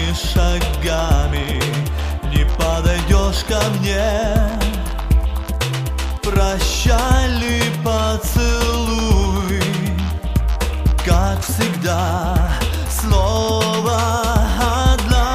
шагами не подойдешь ко мне. Прощальный поцелуй, как всегда, снова одна.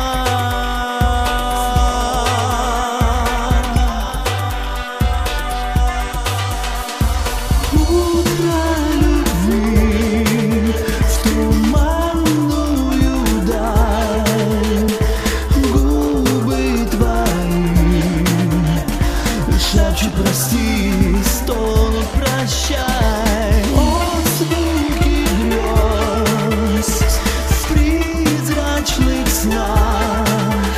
Утро любви в туманную даль, губы твои шепчут прости, стонут прощай. Отзвуки грез в призрачных снах,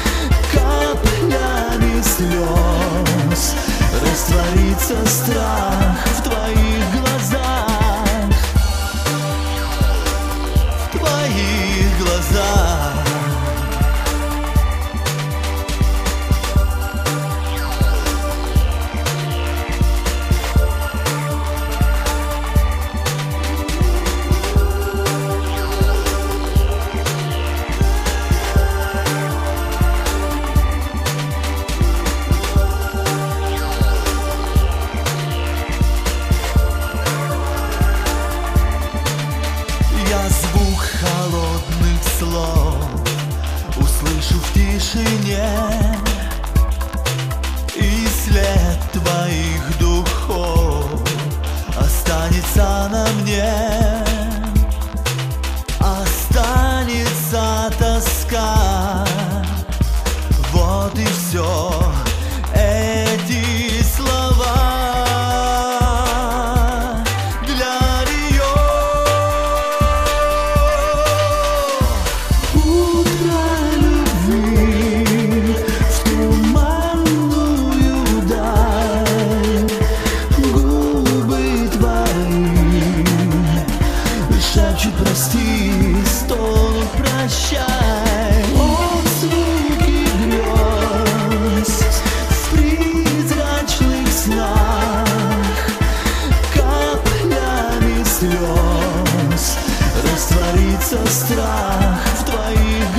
каплями слез растворится страх в твоих глазах, в твоих глазах. Звук холодных слов услышу в тишине, и след твоих духов останется на мне. Останется тоска, вот и все. Эти слова шепчут прости, стонут прощай. Отзвуки грез в призрачных снах, каплями слез растворится страх в твоих